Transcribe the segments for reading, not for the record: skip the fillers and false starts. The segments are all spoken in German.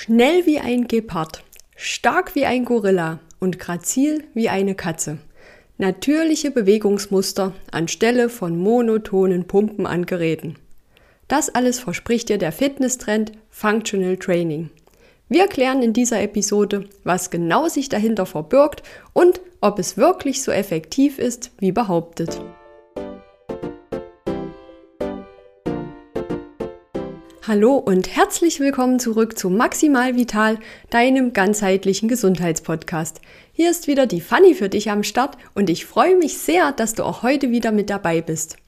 Schnell wie ein Gepard, stark wie ein Gorilla und grazil wie eine Katze. Natürliche Bewegungsmuster anstelle von monotonen Pumpen an Geräten. Das alles verspricht dir der Fitnesstrend Functional Training. Wir klären in dieser Episode, was genau sich dahinter verbirgt und ob es wirklich so effektiv ist, wie behauptet. Hallo und herzlich willkommen zurück zu Maximal Vital, deinem ganzheitlichen Gesundheitspodcast. Hier ist wieder die Fanny für dich am Start und ich freue mich sehr, dass du auch heute wieder mit dabei bist.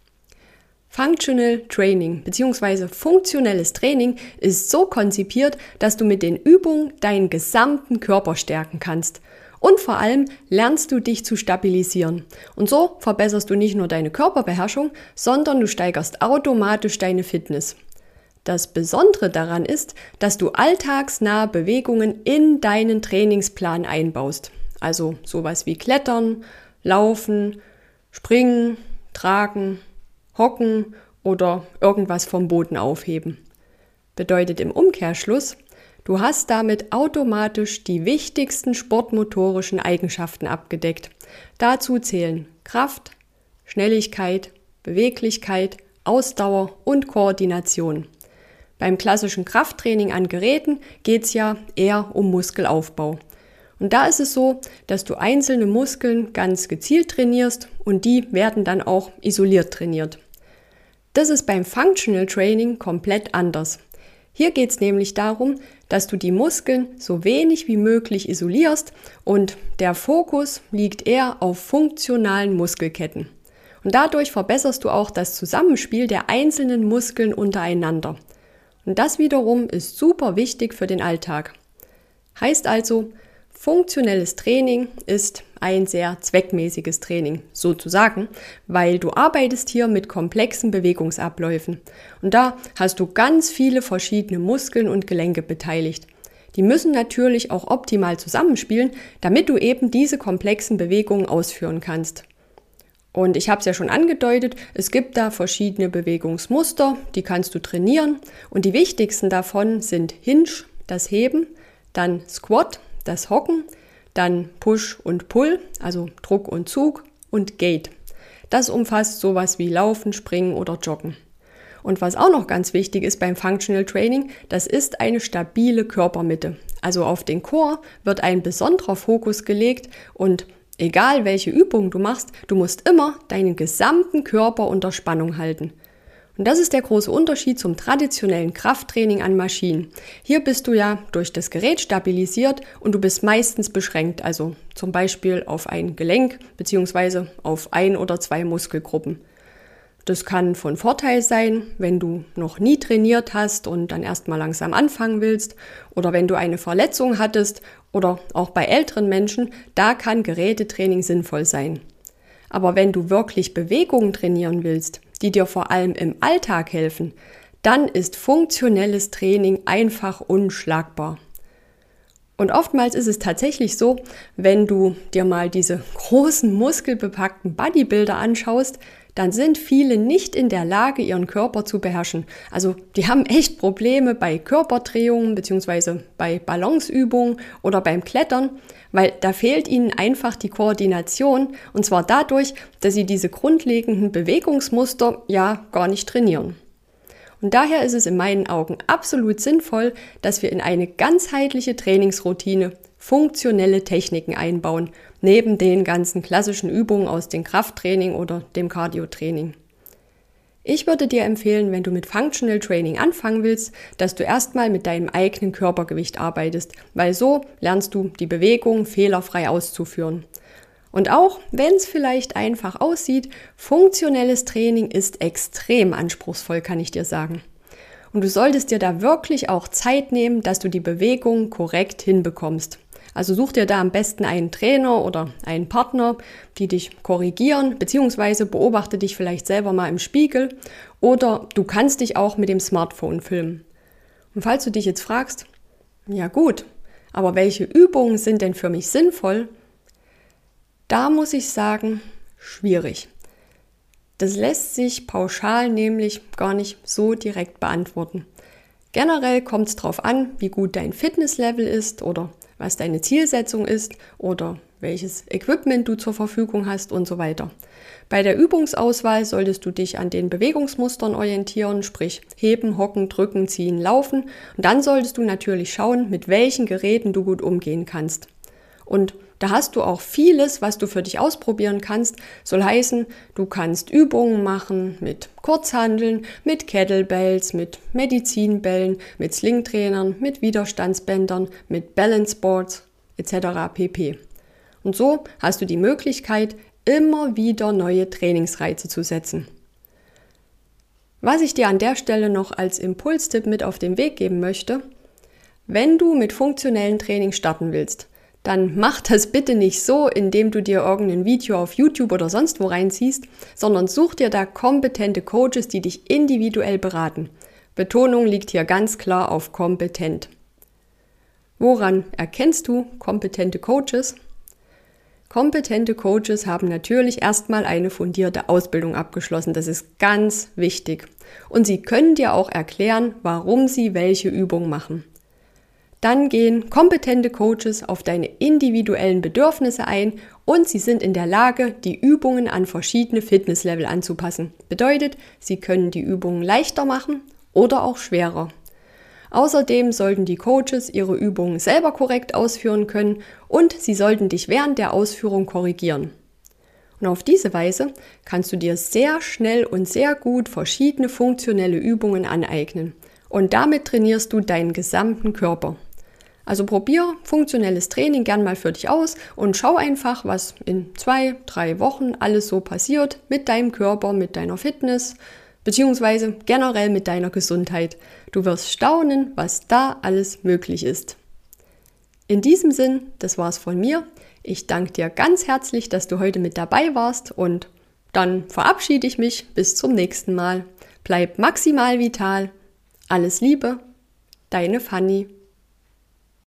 Functional Training bzw. funktionelles Training ist so konzipiert, dass du mit den Übungen deinen gesamten Körper stärken kannst. Und vor allem lernst du dich zu stabilisieren. Und so verbesserst du nicht nur deine Körperbeherrschung, sondern du steigerst automatisch deine Fitness. Das Besondere daran ist, dass du alltagsnahe Bewegungen in deinen Trainingsplan einbaust. Also sowas wie Klettern, Laufen, Springen, Tragen, Hocken oder irgendwas vom Boden aufheben. Bedeutet im Umkehrschluss, du hast damit automatisch die wichtigsten sportmotorischen Eigenschaften abgedeckt. Dazu zählen Kraft, Schnelligkeit, Beweglichkeit, Ausdauer und Koordination. Beim klassischen Krafttraining an Geräten geht es ja eher um Muskelaufbau. Und da ist es so, dass du einzelne Muskeln ganz gezielt trainierst und die werden dann auch isoliert trainiert. Das ist beim Functional Training komplett anders. Hier geht es nämlich darum, dass du die Muskeln so wenig wie möglich isolierst und der Fokus liegt eher auf funktionalen Muskelketten. Und dadurch verbesserst du auch das Zusammenspiel der einzelnen Muskeln untereinander. Und das wiederum ist super wichtig für den Alltag. Heißt also, funktionelles Training ist ein sehr zweckmäßiges Training, sozusagen, weil du arbeitest hier mit komplexen Bewegungsabläufen. Und da hast du ganz viele verschiedene Muskeln und Gelenke beteiligt. Die müssen natürlich auch optimal zusammenspielen, damit du eben diese komplexen Bewegungen ausführen kannst. Und ich habe es ja schon angedeutet, es gibt da verschiedene Bewegungsmuster, die kannst du trainieren. Und die wichtigsten davon sind Hinge, das Heben, dann Squat, das Hocken, dann Push und Pull, also Druck und Zug und Gait. Das umfasst sowas wie Laufen, Springen oder Joggen. Und was auch noch ganz wichtig ist beim Functional Training, das ist eine stabile Körpermitte. Also auf den Core wird ein besonderer Fokus gelegt und egal welche Übung du machst, du musst immer deinen gesamten Körper unter Spannung halten. Und das ist der große Unterschied zum traditionellen Krafttraining an Maschinen. Hier bist du ja durch das Gerät stabilisiert und du bist meistens beschränkt, also zum Beispiel auf ein Gelenk bzw. auf 1 oder 2 Muskelgruppen. Das kann von Vorteil sein, wenn du noch nie trainiert hast und dann erstmal langsam anfangen willst oder wenn du eine Verletzung hattest oder auch bei älteren Menschen, da kann Gerätetraining sinnvoll sein. Aber wenn du wirklich Bewegungen trainieren willst, die dir vor allem im Alltag helfen, dann ist funktionelles Training einfach unschlagbar. Und oftmals ist es tatsächlich so, wenn du dir mal diese großen muskelbepackten Bodybuilder anschaust, dann sind viele nicht in der Lage, ihren Körper zu beherrschen. Also die haben echt Probleme bei Körperdrehungen bzw. bei Balanceübungen oder beim Klettern, weil da fehlt ihnen einfach die Koordination und zwar dadurch, dass sie diese grundlegenden Bewegungsmuster ja gar nicht trainieren. Und daher ist es in meinen Augen absolut sinnvoll, dass wir in eine ganzheitliche Trainingsroutine funktionelle Techniken einbauen, neben den ganzen klassischen Übungen aus dem Krafttraining oder dem Cardio-Training. Ich würde dir empfehlen, wenn du mit Functional Training anfangen willst, dass du erstmal mit deinem eigenen Körpergewicht arbeitest, weil so lernst du die Bewegung fehlerfrei auszuführen. Und auch wenn es vielleicht einfach aussieht, funktionelles Training ist extrem anspruchsvoll, kann ich dir sagen. Und du solltest dir da wirklich auch Zeit nehmen, dass du die Bewegung korrekt hinbekommst. Also such dir da am besten einen Trainer oder einen Partner, die dich korrigieren, beziehungsweise beobachte dich vielleicht selber mal im Spiegel oder du kannst dich auch mit dem Smartphone filmen. Und falls du dich jetzt fragst, ja gut, aber welche Übungen sind denn für mich sinnvoll? Da muss ich sagen, schwierig. Das lässt sich pauschal nämlich gar nicht so direkt beantworten. Generell kommt es darauf an, wie gut dein Fitnesslevel ist oder was deine Zielsetzung ist oder welches Equipment du zur Verfügung hast und so weiter. Bei der Übungsauswahl solltest du dich an den Bewegungsmustern orientieren, sprich heben, hocken, drücken, ziehen, laufen. Und dann solltest du natürlich schauen, mit welchen Geräten du gut umgehen kannst. Und da hast du auch vieles, was du für dich ausprobieren kannst. Soll heißen, du kannst Übungen machen mit Kurzhanteln, mit Kettlebells, mit Medizinbällen, mit Slingtrainern, mit Widerstandsbändern, mit Balanceboards etc. pp. Und so hast du die Möglichkeit, immer wieder neue Trainingsreize zu setzen. Was ich dir an der Stelle noch als Impulstipp mit auf den Weg geben möchte: Wenn du mit funktionellen Training starten willst, dann mach das bitte nicht so, indem du dir irgendein Video auf YouTube oder sonst wo reinziehst, sondern such dir da kompetente Coaches, die dich individuell beraten. Betonung liegt hier ganz klar auf kompetent. Woran erkennst du kompetente Coaches? Kompetente Coaches haben natürlich erstmal eine fundierte Ausbildung abgeschlossen. Das ist ganz wichtig. Und sie können dir auch erklären, warum sie welche Übung machen. Dann gehen kompetente Coaches auf deine individuellen Bedürfnisse ein und sie sind in der Lage, die Übungen an verschiedene Fitnesslevel anzupassen. Bedeutet, sie können die Übungen leichter machen oder auch schwerer. Außerdem sollten die Coaches ihre Übungen selber korrekt ausführen können und sie sollten dich während der Ausführung korrigieren. Und auf diese Weise kannst du dir sehr schnell und sehr gut verschiedene funktionelle Übungen aneignen. Und damit trainierst du deinen gesamten Körper. Also probier funktionelles Training gern mal für dich aus und schau einfach, was in 2-3 Wochen alles so passiert mit deinem Körper, mit deiner Fitness, beziehungsweise generell mit deiner Gesundheit. Du wirst staunen, was da alles möglich ist. In diesem Sinn, das war's von mir. Ich danke dir ganz herzlich, dass du heute mit dabei warst und dann verabschiede ich mich bis zum nächsten Mal. Bleib maximal vital. Alles Liebe, deine Fanny.